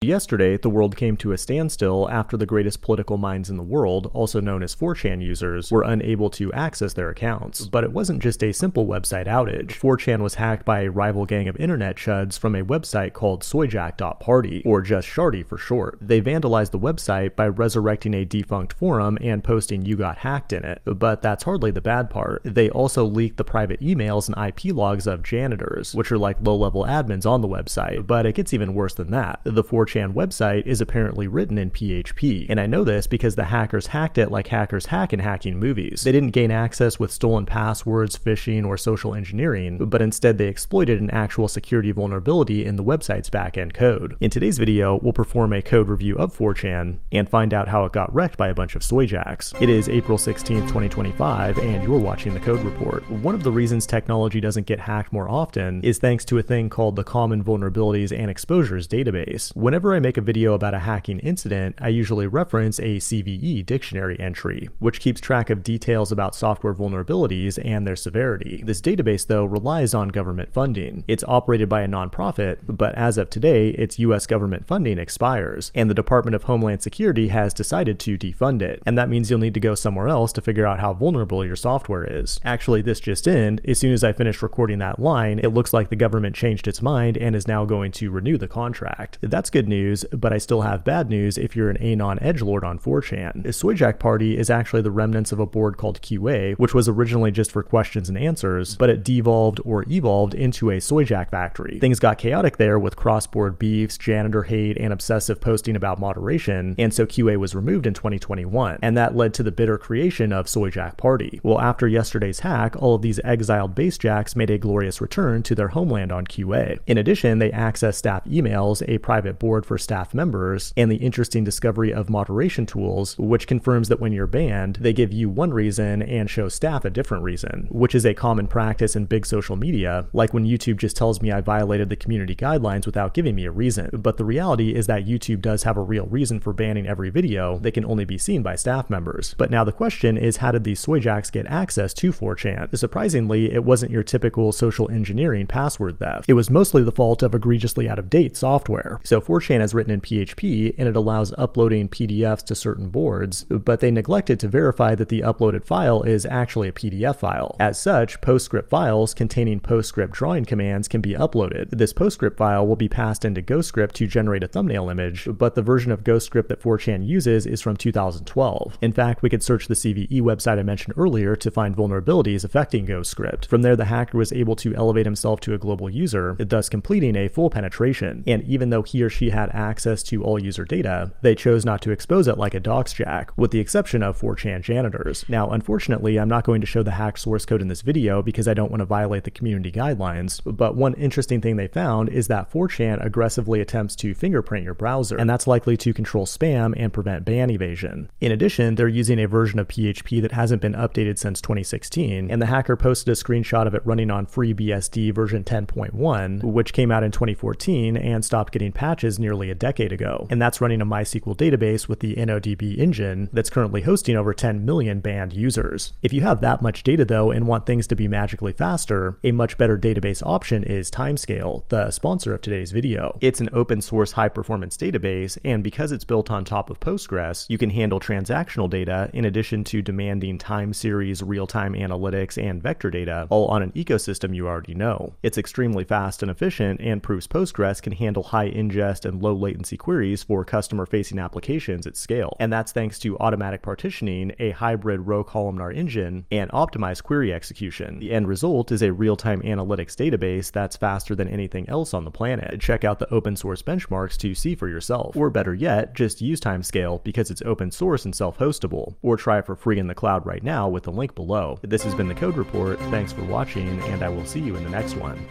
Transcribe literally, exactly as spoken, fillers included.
Yesterday, the world came to a standstill after the greatest political minds in the world, also known as four chan users, were unable to access their accounts. But it wasn't just a simple website outage. four chan was hacked by a rival gang of internet chuds from a website called soyjack dot party, or just Shardy for short. They vandalized the website by resurrecting a defunct forum and posting "you got hacked" in it. But that's hardly the bad part. They also leaked the private emails and I P logs of janitors, which are like low-level admins on the website. But it gets even worse than that. The four chan website is apparently written in P H P, and I know this because the hackers hacked it like hackers hack in hacking movies. They didn't gain access with stolen passwords, phishing, or social engineering, but instead they exploited an actual security vulnerability in the website's backend code. In today's video, we'll perform a code review of four chan and find out how it got wrecked by a bunch of soyjacks. It is April sixteenth, twenty twenty-five, and you're watching the Code Report. One of the reasons technology doesn't get hacked more often is thanks to a thing called the Common Vulnerabilities and Exposures database. Whenever I make a video about a hacking incident, I usually reference a C V E dictionary entry, which keeps track of details about software vulnerabilities and their severity. This database, though, relies on government funding. It's operated by a nonprofit, but as of today, its U S government funding expires, and the Department of Homeland Security has decided to defund it, and that means you'll need to go somewhere else to figure out how vulnerable your software is. Actually, this just in, as soon as I finished recording that line, it looks like the government changed its mind and is now going to renew the contract. That's good news, but I still have bad news if you're an anon edgelord on four chan. Soyjack Party is actually the remnants of a board called Q A, which was originally just for questions and answers, but it devolved or evolved into a Soyjack factory. Things got chaotic there with cross-board beefs, janitor hate, and obsessive posting about moderation, and so Q A was removed in twenty twenty-one, and that led to the bitter creation of Soyjack Party. Well, after yesterday's hack, all of these exiled basejacks made a glorious return to their homeland on Q A. In addition, they accessed staff emails, a private board for staff members, and the interesting discovery of moderation tools, which confirms that when you're banned, they give you one reason and show staff a different reason, which is a common practice in big social media, like when YouTube just tells me I violated the community guidelines without giving me a reason. But the reality is that YouTube does have a real reason for banning every video that can only be seen by staff members. But now the question is, how did these soyjacks get access to four chan? Surprisingly, it wasn't your typical social engineering password theft. It was mostly the fault of egregiously out-of-date software. So four chan has written in P H P, and it allows uploading P D Fs to certain boards, but they neglected to verify that the uploaded file is actually a P D F file. As such, PostScript files containing PostScript drawing commands can be uploaded. This PostScript file will be passed into GhostScript to generate a thumbnail image, but the version of GhostScript that four chan uses is from two thousand twelve. In fact, we could search the C V E website I mentioned earlier to find vulnerabilities affecting GhostScript. From there, the hacker was able to elevate himself to a global user, thus completing a full penetration. And even though he or she had access to all user data, they chose not to expose it like a doxjack, with the exception of four chan janitors. Now, unfortunately, I'm not going to show the hacked source code in this video because I don't want to violate the community guidelines, but one interesting thing they found is that four chan aggressively attempts to fingerprint your browser, and that's likely to control spam and prevent ban evasion. In addition, they're using a version of P H P that hasn't been updated since twenty sixteen, and the hacker posted a screenshot of it running on FreeBSD version ten point one, which came out in twenty fourteen and stopped getting patches nearly a decade ago. And that's running a MySQL database with the InnoDB engine that's currently hosting over ten million banned users. If you have that much data though and want things to be magically faster, a much better database option is Timescale, the sponsor of today's video. It's an open source high performance database, and because it's built on top of Postgres, you can handle transactional data in addition to demanding time series, real-time analytics, and vector data, all on an ecosystem you already know. It's extremely fast and efficient and proves Postgres can handle high ingest and low latency queries for customer-facing applications at scale. And that's thanks to automatic partitioning, a hybrid row columnar engine, and optimized query execution. The end result is a real-time analytics database that's faster than anything else on the planet. Check out the open source benchmarks to see for yourself. Or better yet, just use Timescale because it's open source and self-hostable. Or try it for free in the cloud right now with the link below. This has been the Code Report. Thanks for watching, and I will see you in the next one.